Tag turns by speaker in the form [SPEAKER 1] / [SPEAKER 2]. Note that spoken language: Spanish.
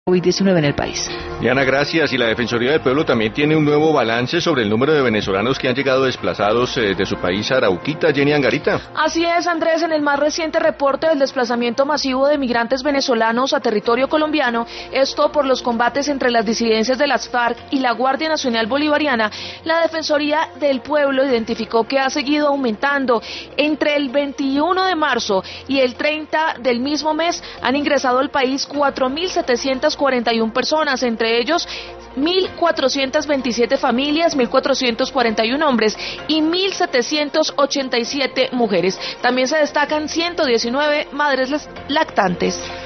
[SPEAKER 1] COVID-19 en el país.
[SPEAKER 2] Diana, gracias. Y la Defensoría del Pueblo también tiene un nuevo balance sobre el número de venezolanos que han llegado desplazados de su país a Arauquita. Jenny Angarita.
[SPEAKER 3] Así es, Andrés, en el más reciente reporte del desplazamiento masivo de migrantes venezolanos a territorio colombiano, esto por los combates entre las disidencias de las FARC y la Guardia Nacional Bolivariana, la Defensoría del Pueblo identificó que ha seguido aumentando. Entre el 21 de marzo y el 30 del mismo mes han ingresado al país 4.741 personas, entre ellos 1.427 familias, 1.441 hombres y 1.787 mujeres. También se destacan 119 madres lactantes.